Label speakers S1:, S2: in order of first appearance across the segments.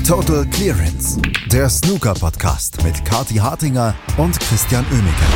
S1: Total Clearance, der Snooker-Podcast mit Kathi Hartinger und Christian Oemeke.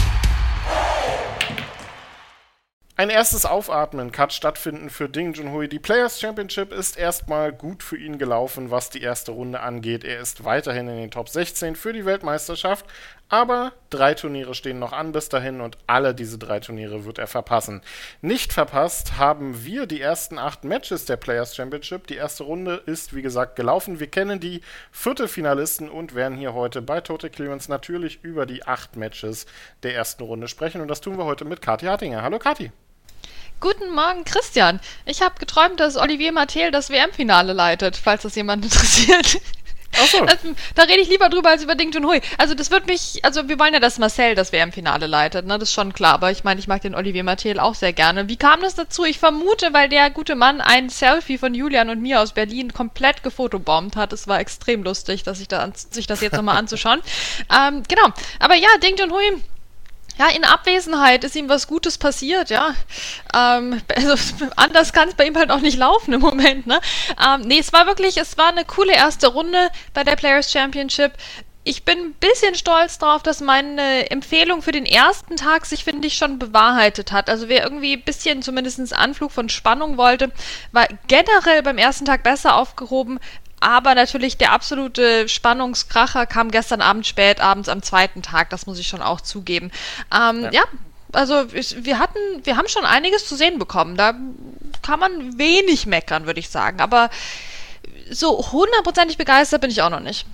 S2: Ein erstes Aufatmen kann stattfinden für Ding Junhui. Die Players Championship ist erstmal gut für ihn gelaufen, was die erste Runde angeht. Er ist weiterhin in den Top 16 für die Weltmeisterschaft, aber 3 Turniere stehen noch an bis dahin und alle diese 3 Turniere wird er verpassen. Nicht verpasst haben wir die ersten 8 Matches der Players Championship. Die erste Runde ist, wie gesagt, gelaufen. Wir kennen die Viertelfinalisten und werden hier heute bei Total Clearance natürlich über die 8 Matches der ersten Runde sprechen. Und das tun wir heute mit Kathi Hartinger. Hallo Kathi.
S3: Guten Morgen, Christian. Ich habe geträumt, dass Olivier Martel das WM-Finale leitet, falls das jemand interessiert.
S2: Ach so.
S3: Da rede ich lieber drüber als über Ding Junhui. Also wir wollen ja, dass Marcel das WM-Finale leitet, ne? Das ist schon klar. Aber ich meine, ich mag den Olivier Martel auch sehr gerne. Wie kam das dazu? Ich vermute, weil der gute Mann ein Selfie von Julian und mir aus Berlin komplett gefotobombt hat. Es war extrem lustig, sich das jetzt nochmal anzuschauen. Genau. Aber ja, Ding Junhui. Ja, in Abwesenheit ist ihm was Gutes passiert, ja. Also anders kann es bei ihm halt auch nicht laufen im Moment, ne? Es war eine coole erste Runde bei der Players Championship. Ich bin ein bisschen stolz drauf, dass meine Empfehlung für den ersten Tag sich, finde ich, schon bewahrheitet hat. Also wer irgendwie ein bisschen zumindest einen Anflug von Spannung wollte, war generell beim ersten Tag besser aufgehoben. Aber natürlich der absolute Spannungskracher kam gestern Abend spät abends am zweiten Tag, das muss ich schon auch zugeben. Also wir haben schon einiges zu sehen bekommen, da kann man wenig meckern, würde ich sagen, aber so hundertprozentig begeistert bin ich auch noch nicht.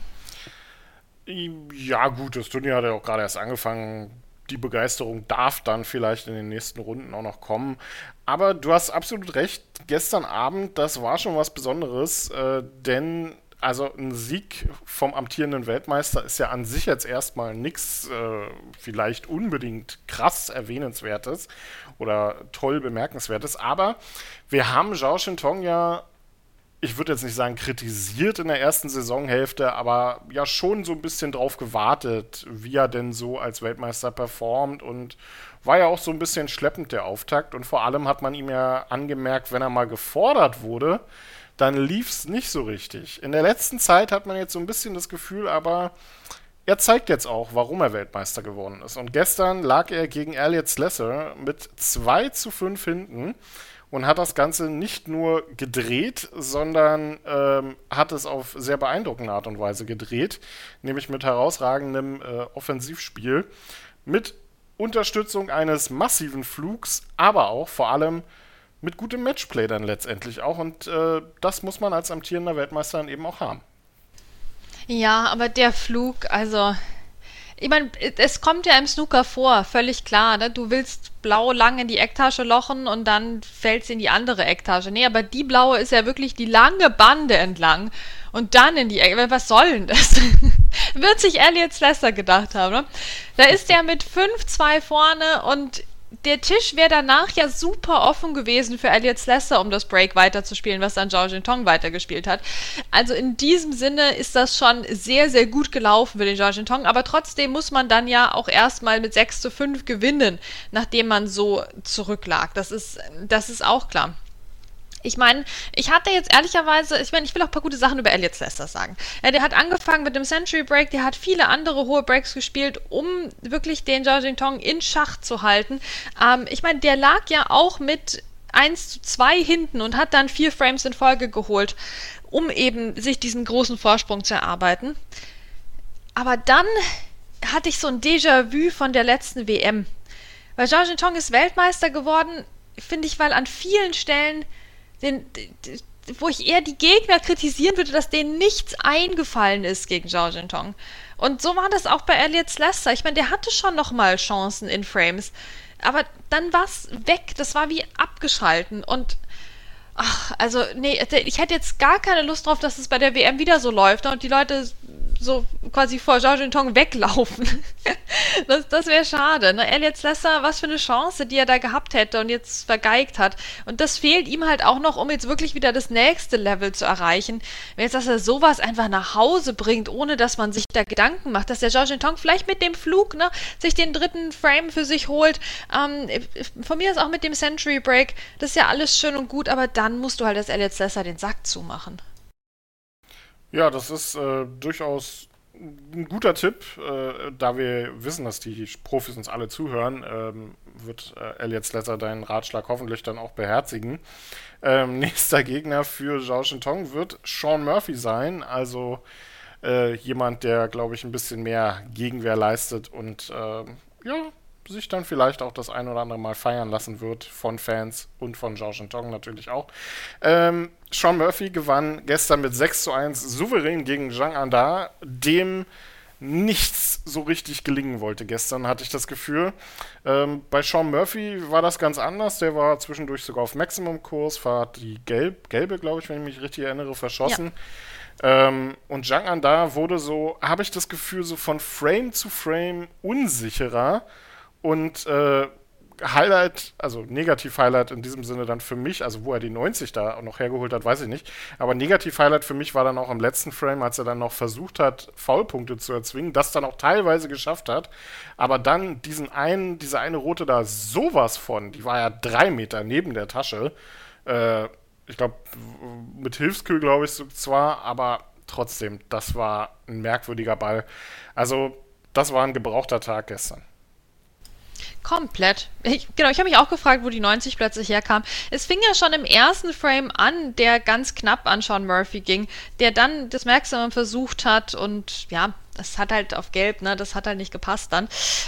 S2: Ja gut, das Turnier hat ja auch gerade erst angefangen. Die Begeisterung darf dann vielleicht in den nächsten Runden auch noch kommen. Aber du hast absolut recht, gestern Abend, das war schon was Besonderes, denn also ein Sieg vom amtierenden Weltmeister ist ja an sich jetzt erstmal nichts vielleicht unbedingt krass Erwähnenswertes oder toll Bemerkenswertes, aber wir haben Zhao Shintong ja, ich würde jetzt nicht sagen kritisiert in der ersten Saisonhälfte, aber ja schon so ein bisschen drauf gewartet, wie er denn so als Weltmeister performt und war ja auch so ein bisschen schleppend der Auftakt und vor allem hat man ihm ja angemerkt, wenn er mal gefordert wurde, dann lief es nicht so richtig. In der letzten Zeit hat man jetzt so ein bisschen das Gefühl, aber er zeigt jetzt auch, warum er Weltmeister geworden ist. Und gestern lag er gegen Elliot Slesser mit 2:5 hinten und hat das Ganze nicht nur gedreht, sondern hat es auf sehr beeindruckende Art und Weise gedreht, nämlich mit herausragendem Offensivspiel, mit Unterstützung eines massiven Flugs, aber auch vor allem mit gutem Matchplay dann letztendlich auch und das muss man als amtierender Weltmeister dann eben auch haben.
S3: Ja, aber der Flug, also ich meine, es kommt ja im Snooker vor, völlig klar, ne? Du willst blau lang in die Ecktasche lochen und dann fällt es in die andere Ecktasche. Nee, aber die blaue ist ja wirklich die lange Bande entlang und dann in die Ecke. Was soll denn das? Wird sich Elliot Slesser gedacht haben, ne? Da ist der mit 5-2 vorne und der Tisch wäre danach ja super offen gewesen für Elliot Slesser, um das Break weiterzuspielen, was dann Zhao Shintong weitergespielt hat. Also in diesem Sinne ist das schon sehr, sehr gut gelaufen für den Zhao Shintong, aber trotzdem muss man dann ja auch erstmal mit 6:5 gewinnen, nachdem man so zurücklag. Das ist auch klar. Ich meine, ich hatte jetzt ehrlicherweise, ich will auch ein paar gute Sachen über Elliot Slesser sagen. Ja, der hat angefangen mit dem Century Break, der hat viele andere hohe Breaks gespielt, um wirklich den Zhao Shintong in Schach zu halten. Ich meine, der lag ja auch mit 1:2 hinten und hat dann 4 Frames in Folge geholt, um eben sich diesen großen Vorsprung zu erarbeiten. Aber dann hatte ich so ein Déjà-vu von der letzten WM. Weil Zhao Shintong ist Weltmeister geworden, finde ich, weil an vielen Stellen wo ich eher die Gegner kritisieren würde, dass denen nichts eingefallen ist gegen Zhao Shintong. Und so war das auch bei Elliot Slesser. Ich meine, der hatte schon nochmal Chancen in Frames, aber dann war es weg. Das war wie abgeschalten. Und ich hätte jetzt gar keine Lust drauf, dass es bei der WM wieder so läuft und die Leute so quasi vor Zhao Shintong weglaufen. Das wäre schade. Ne? Elliot Slesser, was für eine Chance, die er da gehabt hätte und jetzt vergeigt hat. Und das fehlt ihm halt auch noch, um jetzt wirklich wieder das nächste Level zu erreichen. Wenn jetzt, dass er sowas einfach nach Hause bringt, ohne dass man sich da Gedanken macht, dass der Zhao Shintong vielleicht mit dem Flug, ne, sich den 3. Frame für sich holt. Von mir ist auch mit dem Century Break, das ist ja alles schön und gut, aber dann musst du halt als Elliot Slesser den Sack zumachen.
S2: Ja, das ist durchaus ein guter Tipp. Da wir wissen, dass die Profis uns alle zuhören, wird Elliot Sletter deinen Ratschlag hoffentlich dann auch beherzigen. Nächster Gegner für Zhao Shintong wird Sean Murphy sein, also jemand, der, glaube ich, ein bisschen mehr Gegenwehr leistet und ja, sich dann vielleicht auch das ein oder andere Mal feiern lassen wird von Fans und von Zhao Shintong natürlich auch. Sean Murphy gewann gestern mit 6:1 souverän gegen Zhang Anda, dem nichts so richtig gelingen wollte gestern, hatte ich das Gefühl. Bei Sean Murphy war das ganz anders. Der war zwischendurch sogar auf Maximum-Kurs, hat die gelbe, glaube ich, wenn ich mich richtig erinnere, verschossen. Und Zhang Anda wurde so, habe ich das Gefühl, so von Frame zu Frame unsicherer. Und Highlight, also Negativ-Highlight in diesem Sinne dann für mich, also wo er die 90 da noch hergeholt hat, weiß ich nicht. Aber Negativ-Highlight für mich war dann auch im letzten Frame, als er dann noch versucht hat, Foulpunkte zu erzwingen, das dann auch teilweise geschafft hat. Aber dann diese eine rote da sowas von, die war ja 3 Meter neben der Tasche. Ich glaube, mit Hilfskühl, glaube ich, zwar, aber trotzdem, das war ein merkwürdiger Ball. Also, das war ein gebrauchter Tag gestern.
S3: Komplett. Ich habe mich auch gefragt, wo die 90 plötzlich herkam. Es fing ja schon im ersten Frame an, der ganz knapp an Sean Murphy ging, der dann das Maximum versucht hat und ja, das hat halt auf Gelb, ne, das hat halt nicht gepasst dann.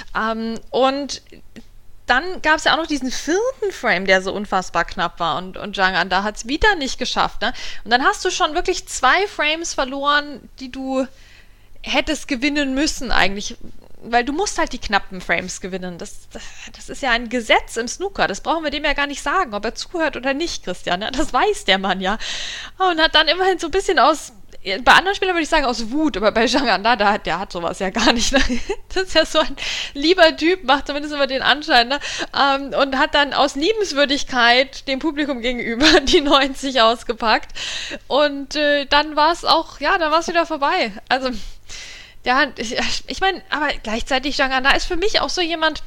S3: Und dann gab es ja auch noch diesen vierten Frame, der so unfassbar knapp war und Zhang Anda hat es wieder nicht geschafft, ne? Und dann hast du schon wirklich 2 Frames verloren, die du hättest gewinnen müssen eigentlich, weil du musst halt die knappen Frames gewinnen. Das ist ja ein Gesetz im Snooker. Das brauchen wir dem ja gar nicht sagen, ob er zuhört oder nicht, Christian. Ja? Das weiß der Mann ja. Und hat dann immerhin so ein bisschen bei anderen Spielern würde ich sagen aus Wut, aber bei Zhang Anda, der hat sowas ja gar nicht. Ne? Das ist ja so ein lieber Typ, macht zumindest immer den Anschein, ne? Und hat dann aus Liebenswürdigkeit dem Publikum gegenüber die 90 ausgepackt. Und dann war es auch, ja, dann war es wieder vorbei. Also ja, ich meine, aber gleichzeitig Zhang Anda ist für mich auch so jemand,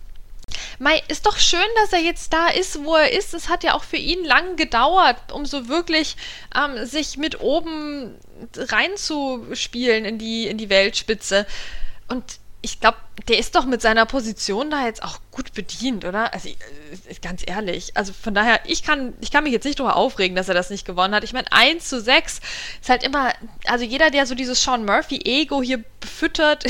S3: ist doch schön, dass er jetzt da ist, wo er ist. Es hat ja auch für ihn lang gedauert, um so wirklich sich mit oben reinzuspielen in die Weltspitze. Und ich glaube, der ist doch mit seiner Position da jetzt auch gut bedient, oder? Also ganz ehrlich, also von daher, ich kann mich jetzt nicht darüber aufregen, dass er das nicht gewonnen hat. Ich meine, 1:6 ist halt immer, also jeder, der so dieses Sean Murphy-Ego hier befüttert,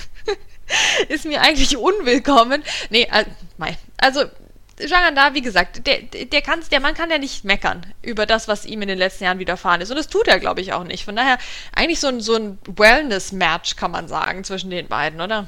S3: ist mir eigentlich unwillkommen. Nee, also Zhang Anda, wie gesagt, der Mann kann ja nicht meckern über das, was ihm in den letzten Jahren widerfahren ist. Und das tut er, glaube ich, auch nicht. Von daher eigentlich so ein Wellness-Match, kann man sagen, zwischen den beiden, oder?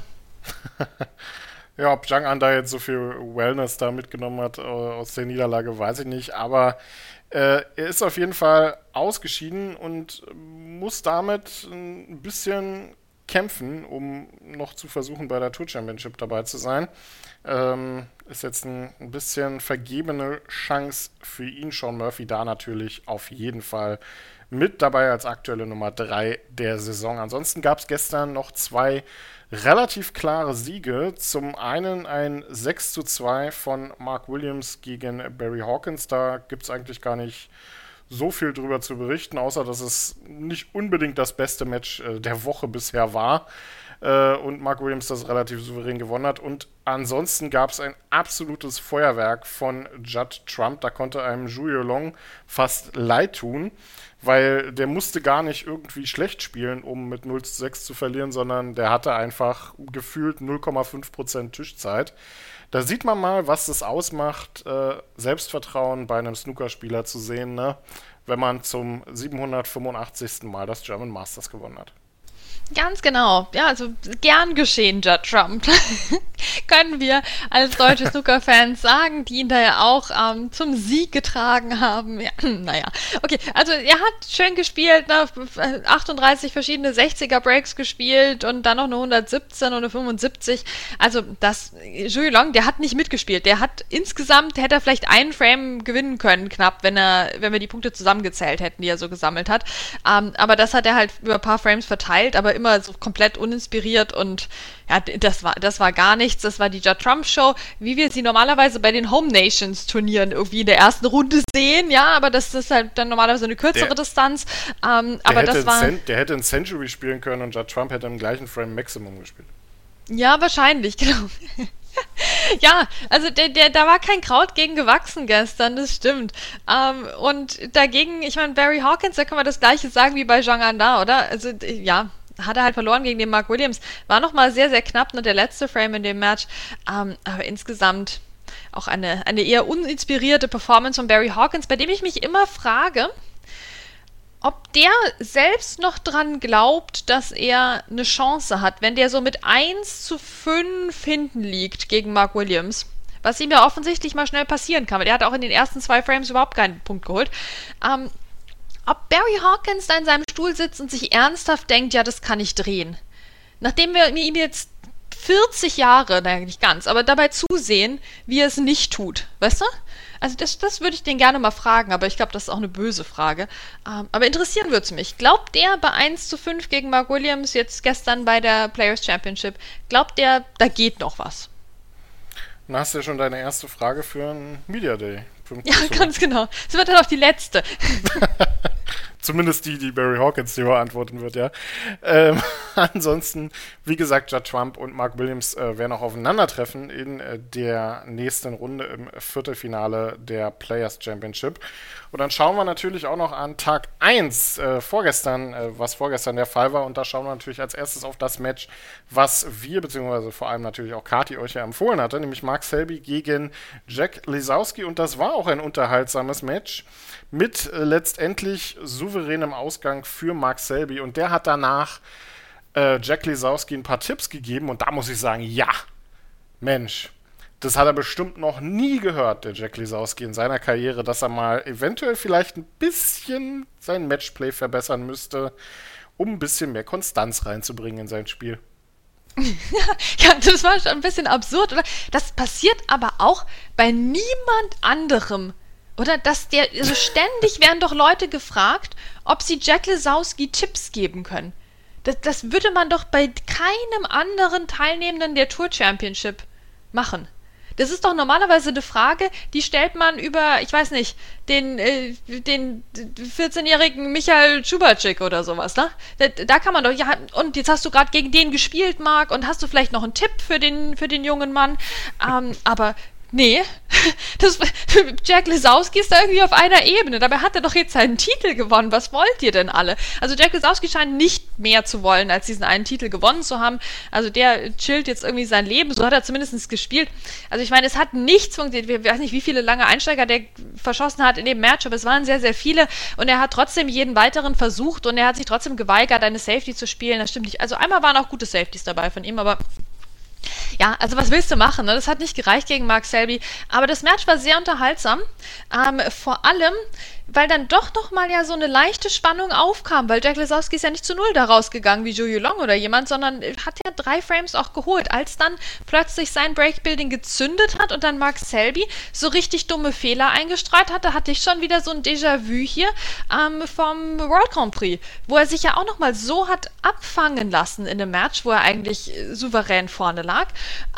S2: Ja, ob Zhang Anda jetzt so viel Wellness da mitgenommen hat aus der Niederlage, weiß ich nicht. Aber er ist auf jeden Fall ausgeschieden und muss damit ein bisschen kämpfen, um noch zu versuchen, bei der Tour Championship dabei zu sein. Ist jetzt ein bisschen vergebene Chance für ihn, Sean Murphy, da natürlich auf jeden Fall mit dabei als aktuelle Nummer 3 der Saison. Ansonsten gab es gestern noch 2 relativ klare Siege. Zum einen ein 6:2 von Mark Williams gegen Barry Hawkins. Da gibt es eigentlich gar nicht so viel drüber zu berichten, außer dass es nicht unbedingt das beste Match der Woche bisher war und Mark Williams das relativ souverän gewonnen hat. Und ansonsten gab es ein absolutes Feuerwerk von Judd Trump. Da konnte einem Zhu Yulong fast leid tun, weil der musste gar nicht irgendwie schlecht spielen, um mit 0:6 zu verlieren, sondern der hatte einfach gefühlt 0,5% Tischzeit. Da sieht man mal, was das ausmacht, Selbstvertrauen bei einem Snookerspieler zu sehen, ne? Wenn man zum 785. Mal das German Masters gewonnen hat.
S3: Ganz genau. Ja, also gern geschehen, Judd Trump. Können wir als deutsche Snooker-Fans sagen, die ihn da ja auch zum Sieg getragen haben. Ja, naja, okay. Also er hat schön gespielt, ne? 38 verschiedene 60er-Breaks gespielt und dann noch eine 117 und eine 75. Also Zhu Yulong, der hat nicht mitgespielt. Der hat insgesamt, hätte er vielleicht einen Frame gewinnen können, knapp, wenn wir die Punkte zusammengezählt hätten, die er so gesammelt hat. Aber das hat er halt über ein paar Frames verteilt. Aber immer so komplett uninspiriert und ja, das war gar nichts. Das war die Judd Trump Show, wie wir sie normalerweise bei den Home Nations Turnieren irgendwie in der ersten Runde sehen, ja, aber das ist halt dann normalerweise eine kürzere Distanz. Aber das war...
S2: Der hätte ein Century spielen können und Judd Trump hätte im gleichen Frame Maximum gespielt.
S3: Ja, wahrscheinlich, genau. Ja, also da war kein Kraut gegen gewachsen gestern, das stimmt. Und dagegen, ich meine, Barry Hawkins, da kann man das Gleiche sagen wie bei Zhang Anda, oder? Also, ja, hat er halt verloren gegen den Mark Williams. War nochmal sehr, sehr knapp, nur der letzte Frame in dem Match. Aber insgesamt auch eine eher uninspirierte Performance von Barry Hawkins, bei dem ich mich immer frage, ob der selbst noch dran glaubt, dass er eine Chance hat, wenn der so mit 1:5 hinten liegt gegen Mark Williams, was ihm ja offensichtlich mal schnell passieren kann, weil er hat auch in den ersten 2 Frames überhaupt keinen Punkt geholt. Ob Barry Hawkins da in seinem Stuhl sitzt und sich ernsthaft denkt, ja, das kann ich drehen. Nachdem wir ihm jetzt 40 Jahre, naja, nicht ganz, aber dabei zusehen, wie er es nicht tut, weißt du? Also das würde ich den gerne mal fragen, aber ich glaube, das ist auch eine böse Frage. Aber interessieren würde es mich. Glaubt der bei 1:5 gegen Mark Williams jetzt gestern bei der Players Championship, glaubt der, da geht noch was?
S2: Dann hast du ja schon deine erste Frage für einen Media Day.
S3: Ja, ganz genau. Das wird dann auch die letzte.
S2: Zumindest die Barry Hawkins die beantworten wird, ja. Ansonsten, wie gesagt, Judd Trump und Mark Williams werden auch aufeinandertreffen in der nächsten Runde im Viertelfinale der Players Championship. Und dann schauen wir natürlich auch noch an Tag 1, was vorgestern der Fall war. Und da schauen wir natürlich als erstes auf das Match, was wir, beziehungsweise vor allem natürlich auch Kati euch ja empfohlen hatte, nämlich Mark Selby gegen Jack Lisowski. Und das war auch ein unterhaltsames Match mit letztendlich souveränem Ausgang für Mark Selby. Und der hat danach Jack Lisowski ein paar Tipps gegeben. Und da muss ich sagen, ja, Mensch, das hat er bestimmt noch nie gehört, der Jack Lisowski in seiner Karriere, dass er mal eventuell vielleicht ein bisschen sein Matchplay verbessern müsste, um ein bisschen mehr Konstanz reinzubringen in sein Spiel.
S3: Ja, das war schon ein bisschen absurd, oder? Das passiert aber auch bei niemand anderem. Oder also ständig werden doch Leute gefragt, ob sie Jack Lisowski Tipps geben können. Das würde man doch bei keinem anderen Teilnehmenden der Tour Championship machen. Das ist doch normalerweise eine Frage, die stellt man über, ich weiß nicht, den 14-jährigen Michael Čubaček oder sowas, ne? Da kann man doch, ja, und jetzt hast du gerade gegen den gespielt, Marc, und hast du vielleicht noch einen Tipp für den jungen Mann? Aber nee, Jack Lisowski ist da irgendwie auf einer Ebene. Dabei hat er doch jetzt seinen Titel gewonnen. Was wollt ihr denn alle? Also Jack Lisowski scheint nicht mehr zu wollen, als diesen einen Titel gewonnen zu haben. Also der chillt jetzt irgendwie sein Leben. So hat er zumindest gespielt. Also ich meine, es hat nichts funktioniert. Ich weiß nicht, wie viele lange Einsteiger der verschossen hat in dem Match, aber es waren sehr, sehr viele. Und er hat trotzdem jeden weiteren versucht und er hat sich trotzdem geweigert, eine Safety zu spielen. Das stimmt nicht. Also einmal waren auch gute Safeties dabei von ihm, aber ja, also was willst du machen? Ne? Das hat nicht gereicht gegen Mark Selby. Aber das Match war sehr unterhaltsam. Vor allem, weil dann doch noch mal ja so eine leichte Spannung aufkam, weil Jack Lisowski ist ja nicht zu 0 da rausgegangen wie Zhou Yuelong oder jemand, sondern hat ja 3 Frames auch geholt, als dann plötzlich sein Breakbuilding gezündet hat und dann Mark Selby so richtig dumme Fehler eingestreut hatte, hatte ich schon wieder so ein Déjà-vu hier vom World Grand Prix, wo er sich ja auch noch mal so hat abfangen lassen in einem Match, wo er eigentlich souverän vorne lag.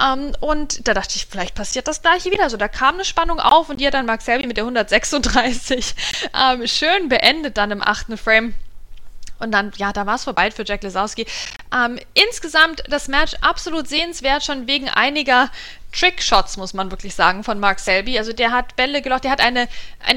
S3: Und da dachte ich, vielleicht passiert das Gleiche wieder. Also da kam eine Spannung auf und die hat dann Mark Selby mit der 136 schön beendet dann im 8. Frame. Und dann, ja, da war es vorbei für Jack Lisowski. Insgesamt das Match absolut sehenswert, schon wegen einiger Trickshots, muss man wirklich sagen, von Mark Selby. Also der hat Bälle gelocht, der hat eine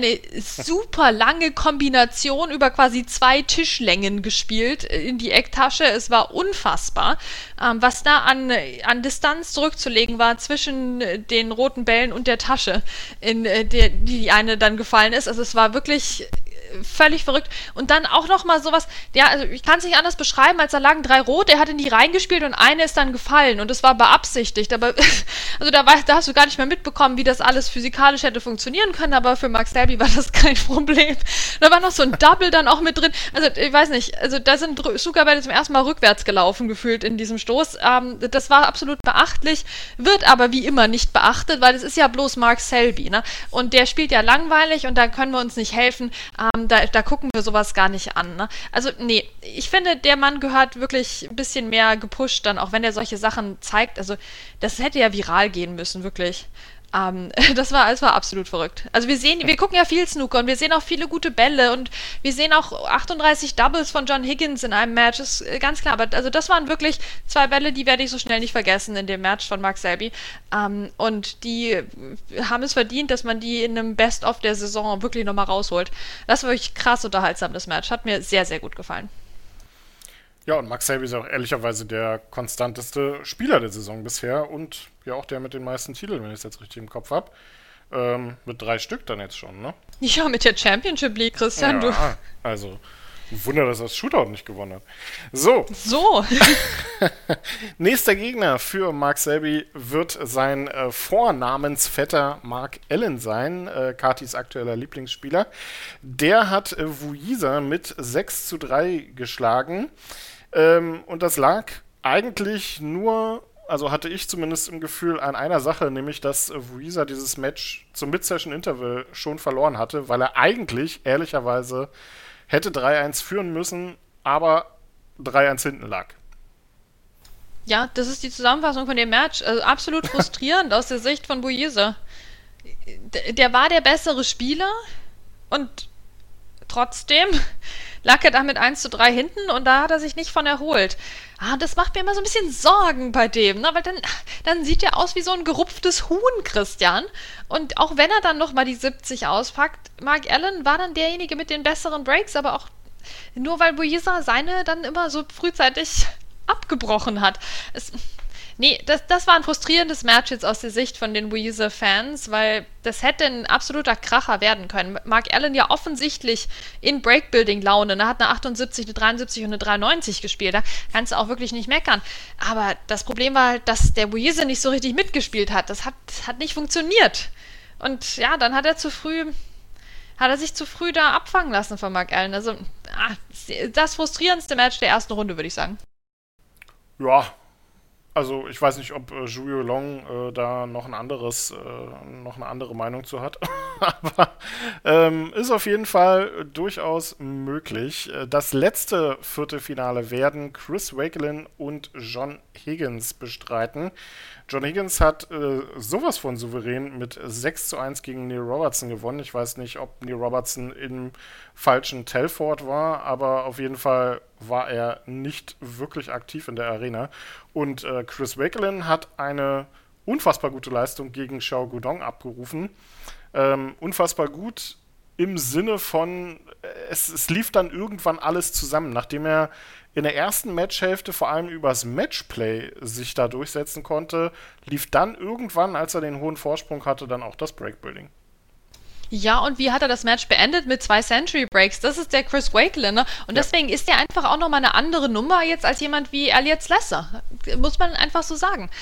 S3: super lange Kombination über quasi 2 Tischlängen gespielt in die Ecktasche. Es war unfassbar, was da an Distanz zurückzulegen war zwischen den roten Bällen und der Tasche, in die eine dann gefallen ist. Also es war wirklich völlig verrückt. Und dann auch noch mal sowas, ja, also ich kann es nicht anders beschreiben, als da lagen 3 Rot, er hat in die reingespielt und eine ist dann gefallen und es war beabsichtigt, aber also da hast du gar nicht mehr mitbekommen, wie das alles physikalisch hätte funktionieren können, aber für Mark Selby war das kein Problem. Da war noch so ein Double dann auch mit drin, also ich weiß nicht, also da sind Zuckerberg zum ersten Mal rückwärts gelaufen gefühlt in diesem Stoß. Das war absolut beachtlich, wird aber wie immer nicht beachtet, weil es ist ja bloß Mark Selby, ne? Und der spielt ja langweilig und da können wir uns nicht helfen. Da gucken wir sowas gar nicht an. Ne? Also nee, ich finde, der Mann gehört wirklich ein bisschen mehr gepusht dann, auch wenn er solche Sachen zeigt. Also das hätte ja viral gehen müssen, wirklich. Das war absolut verrückt. Also wir gucken ja viel Snooker und wir sehen auch viele gute Bälle und wir sehen auch 38 Doubles von John Higgins in einem Match, ist ganz klar. Aber also das waren wirklich 2 Bälle, die werde ich so schnell nicht vergessen in dem Match von Mark Selby. Und die haben es verdient, dass man die in einem Best-of der Saison wirklich nochmal rausholt. Das war wirklich krass unterhaltsam, das Match. Hat mir sehr, sehr gut gefallen.
S2: Ja, und Mark Selby ist auch ehrlicherweise der konstanteste Spieler der Saison bisher und ja auch der mit den meisten Titeln, wenn ich es jetzt richtig im Kopf habe. Mit 3 Stück dann jetzt schon, ne?
S3: Ja, mit der Championship League, Christian,
S2: ja,
S3: du.
S2: Also, ein Wunder, dass er das Shootout nicht gewonnen hat. So. Nächster Gegner für Mark Selby wird sein Vornamensvetter Mark Allen sein, Katis aktueller Lieblingsspieler. Der hat Wuisa mit 6:3 geschlagen. Und das lag eigentlich nur, also hatte ich zumindest im Gefühl, an einer Sache, nämlich dass Wuisa dieses Match zum Mid-Session-Interval schon verloren hatte, weil er eigentlich, ehrlicherweise, hätte 3-1 führen müssen, aber 3-1 hinten lag.
S3: Ja, das ist die Zusammenfassung von dem Match. Also absolut frustrierend aus der Sicht von Wuisa. Der war der bessere Spieler und trotzdem lag er da mit 1:3 hinten und da hat er sich nicht von erholt. Das macht mir immer so ein bisschen Sorgen bei dem, ne? Weil dann sieht er aus wie so ein gerupftes Huhn, Christian. Und auch wenn er dann nochmal die 70 auspackt, Mark Allen war dann derjenige mit den besseren Breaks, aber auch nur weil Wuisa seine dann immer so frühzeitig abgebrochen hat. Das war ein frustrierendes Match jetzt aus der Sicht von den Wuisa-Fans, weil das hätte ein absoluter Kracher werden können. Mark Allen ja offensichtlich in Breakbuilding-Laune. Er hat eine 78, eine 73 und eine 93 gespielt. Da kannst du auch wirklich nicht meckern. Aber das Problem war halt, dass der Wuisa nicht so richtig mitgespielt hat. Das hat nicht funktioniert. Und ja, dann hat er sich zu früh da abfangen lassen von Mark Allen. Also das frustrierendste Match der ersten Runde, würde ich sagen.
S2: Ja, also ich weiß nicht, ob Julio Long da noch eine andere Meinung zu hat, aber ist auf jeden Fall durchaus möglich. Das letzte Viertelfinale werden Chris Wakelin und John Higgins bestreiten. John Higgins hat sowas von souverän mit 6:1 gegen Neil Robertson gewonnen. Ich weiß nicht, ob Neil Robertson im falschen Telford war, aber auf jeden Fall war er nicht wirklich aktiv in der Arena. Und Chris Wakelin hat eine unfassbar gute Leistung gegen Xiao Guodong abgerufen. Unfassbar gut im Sinne von, es lief dann irgendwann alles zusammen, nachdem er in der ersten Matchhälfte vor allem übers Matchplay sich da durchsetzen konnte, lief dann irgendwann, als er den hohen Vorsprung hatte, dann auch das Breakbuilding.
S3: Ja, und wie hat er das Match beendet? Mit 2 Century Breaks. Das ist der Chris Wakelin, ne? Und deswegen ist er einfach auch nochmal eine andere Nummer jetzt als jemand wie Elliot Slesser. Muss man einfach so sagen.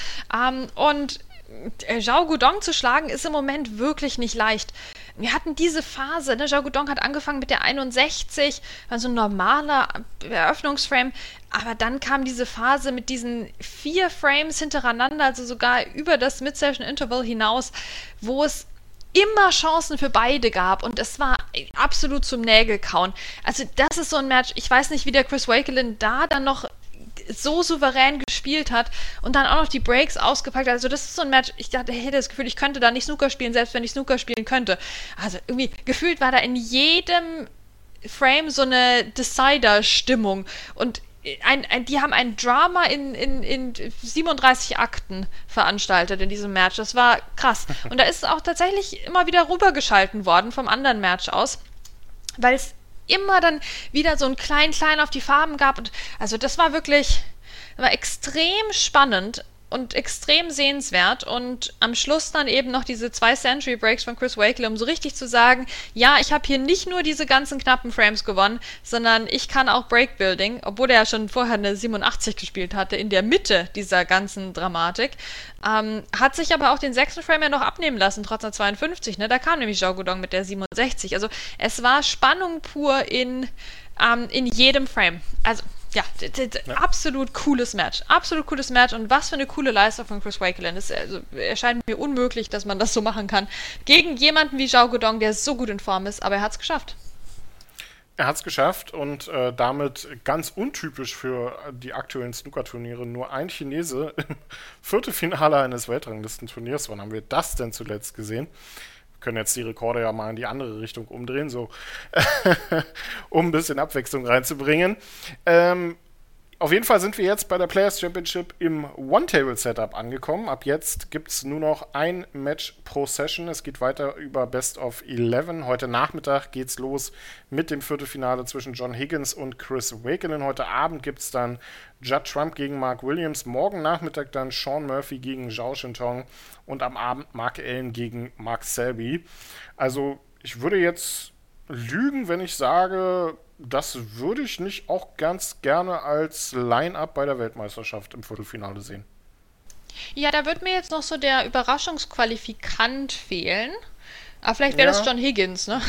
S3: Und Xiao Guodong zu schlagen ist im Moment wirklich nicht leicht. Wir hatten diese Phase, ne? Xiao Guodong hat angefangen mit der 61, also ein normaler Eröffnungsframe, aber dann kam diese Phase mit diesen 4 Frames hintereinander, also sogar über das Mid-Session-Interval hinaus, wo es immer Chancen für beide gab und es war absolut zum Nägelkauen. Also das ist so ein Match, ich weiß nicht, wie der Chris Wakelin da dann noch so souverän gespielt hat und dann auch noch die Breaks ausgepackt hat. Also das ist so ein Match, ich hätte das Gefühl, ich könnte da nicht Snooker spielen, selbst wenn ich Snooker spielen könnte. Also irgendwie gefühlt war da in jedem Frame so eine Decider-Stimmung und die haben ein Drama in 37 Akten veranstaltet in diesem Match. Das war krass. Und da ist es auch tatsächlich immer wieder rübergeschalten worden vom anderen Match aus, weil es immer dann wieder so ein klein auf die Farben gab. Und also das war extrem spannend und extrem sehenswert. Und am Schluss dann eben noch diese 2 Century Breaks von Chris Wakelin, um so richtig zu sagen, ja, ich habe hier nicht nur diese ganzen knappen Frames gewonnen, sondern ich kann auch Breakbuilding, obwohl er ja schon vorher eine 87 gespielt hatte, in der Mitte dieser ganzen Dramatik. Hat sich aber auch den 6. Frame ja noch abnehmen lassen, trotz einer 52, ne? Da kam nämlich Xiao Guodong mit der 67. Also es war Spannung pur in jedem Frame. Also ja, absolut cooles Match. Absolut cooles Match und was für eine coole Leistung von Chris Wakelin. Es erscheint mir unmöglich, dass man das so machen kann. Gegen jemanden wie Xiao Guodong, der so gut in Form ist, aber er hat es geschafft.
S2: er hat es geschafft und damit ganz untypisch für die aktuellen Snookerturniere nur ein Chinese im Viertelfinale eines Weltranglistenturniers. Wann haben wir das denn zuletzt gesehen? Wir können jetzt die Rekorde ja mal in die andere Richtung umdrehen, so um ein bisschen Abwechslung reinzubringen. Auf jeden Fall sind wir jetzt bei der Players Championship im One-Table-Setup angekommen. Ab jetzt gibt es nur noch ein Match pro Session. Es geht weiter über Best of 11. Heute Nachmittag geht's los mit dem Viertelfinale zwischen John Higgins und Chris Wakelen. Heute Abend gibt es dann Judd Trump gegen Mark Williams. Morgen Nachmittag dann Sean Murphy gegen Zhao Shintong. Und am Abend Mark Allen gegen Mark Selby. Also ich würde jetzt lügen, wenn ich sage, das würde ich nicht auch ganz gerne als Line-Up bei der Weltmeisterschaft im Viertelfinale sehen.
S3: Ja, da wird mir jetzt noch so der Überraschungsqualifikant fehlen. Aber vielleicht wäre das John Higgins, ne?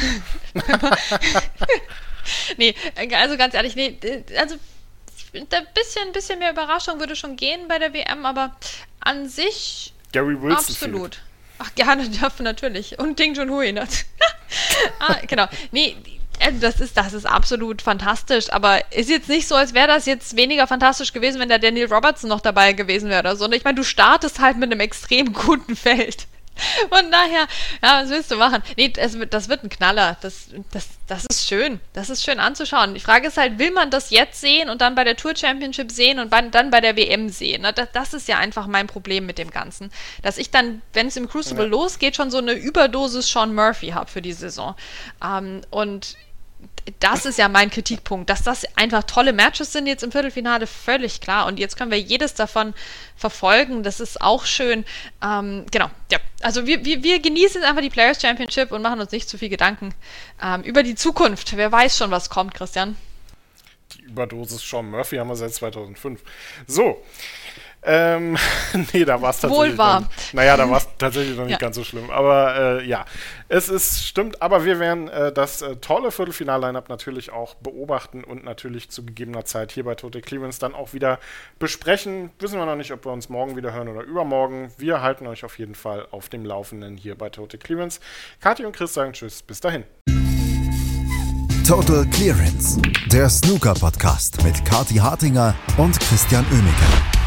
S3: Nee, also ganz ehrlich, also ein bisschen mehr Überraschung würde schon gehen bei der WM, aber an sich
S2: Gary Wilson
S3: absolut. Fehlt. Ach, gerne dürfen natürlich. Und Ding Junhui. Ne? Genau. Nee, das ist absolut fantastisch, aber ist jetzt nicht so, als wäre das jetzt weniger fantastisch gewesen, wenn der Daniel Robertson noch dabei gewesen wäre oder so. Und ich meine, du startest halt mit einem extrem guten Feld. Von daher, ja, was willst du machen? Nee, das wird ein Knaller. Das ist schön. Das ist schön anzuschauen. Die Frage ist halt, will man das jetzt sehen und dann bei der Tour Championship sehen und dann bei der WM sehen? Das ist ja einfach mein Problem mit dem Ganzen. Dass ich dann, wenn es im Crucible losgeht, schon so eine Überdosis Sean Murphy habe für die Saison. Und das ist ja mein Kritikpunkt, dass das einfach tolle Matches sind jetzt im Viertelfinale, völlig klar. Und jetzt können wir jedes davon verfolgen, das ist auch schön. Genau, ja. Also wir genießen einfach die Players Championship und machen uns nicht zu viel Gedanken über die Zukunft. Wer weiß schon, was kommt, Christian.
S2: Die Überdosis Sean Murphy haben wir seit 2005. So. Nee, da war es tatsächlich.
S3: Wohl wahr.
S2: Da war es tatsächlich noch nicht ganz so schlimm. Aber stimmt. Aber wir werden das tolle Viertelfinal-Line-Up natürlich auch beobachten und natürlich zu gegebener Zeit hier bei Total Clearance dann auch wieder besprechen. Wissen wir noch nicht, ob wir uns morgen wieder hören oder übermorgen. Wir halten euch auf jeden Fall auf dem Laufenden hier bei Total Clearance. Kathi und Chris sagen Tschüss. Bis dahin.
S1: Total Clearance, der Snooker-Podcast mit Kathi Hartinger und Christian Oemeke.